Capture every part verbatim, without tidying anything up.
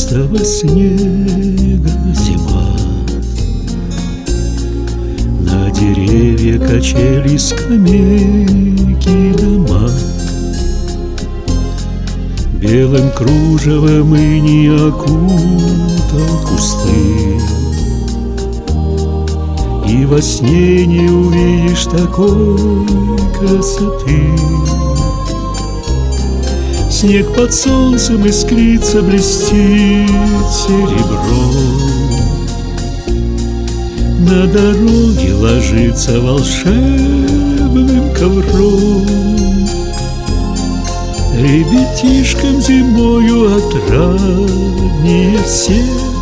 пушистого снега зима. На деревья, качели, скамейки, дома. Белым кружевом иней окутал кусты. И во сне не увидишь такой красоты. Снег под солнцем искрится, блестит серебром. На дороге ложится волшебным ковром. Ребятишкам зимою отраднее всех.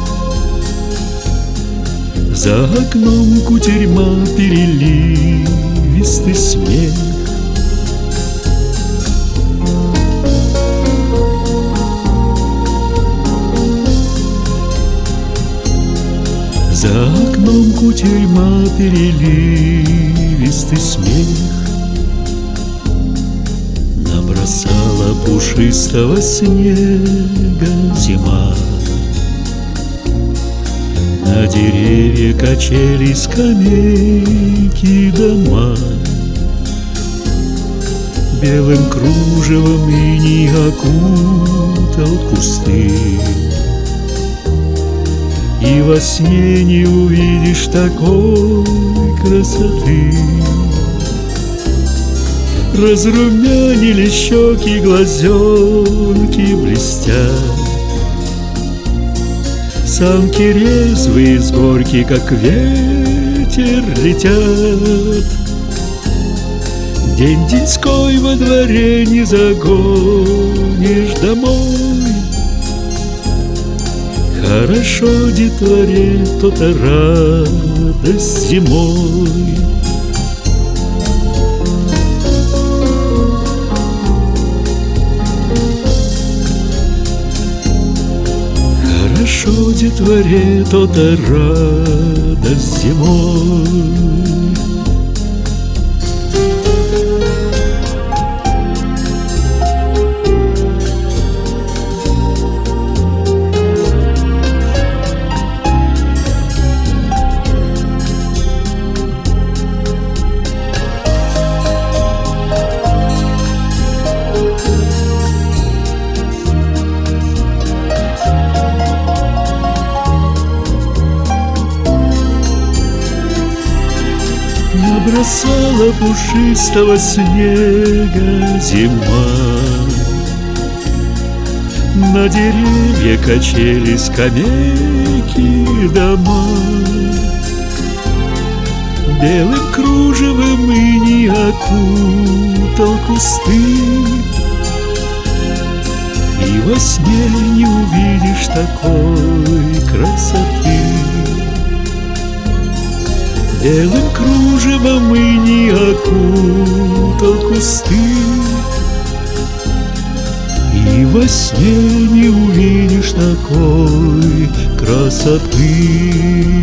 За окном кутерьма, переливистый смех. За окном кутерьма, переливистый смех. Набросала пушистого снега зима. На деревья, качели, скамейки, дома. Белым кружевом иней окутал кусты. И во сне не увидишь такой красоты. Разрумянили щеки, глазенки блестят. Санки резвые с горки, как ветер, летят. День деньской во дворе не загонишь домой. Хорошо детворе то-то радость зимой. Хорошо детворе то-то радость зимой. Набросала пушистого снега зима. На деревья, качели, скамейки, дома. Белым кружевом иней окутал кусты. И во сне не увидишь такой красоты. Белым кружевом иней окутал кусты. И во сне не увидишь такой красоты.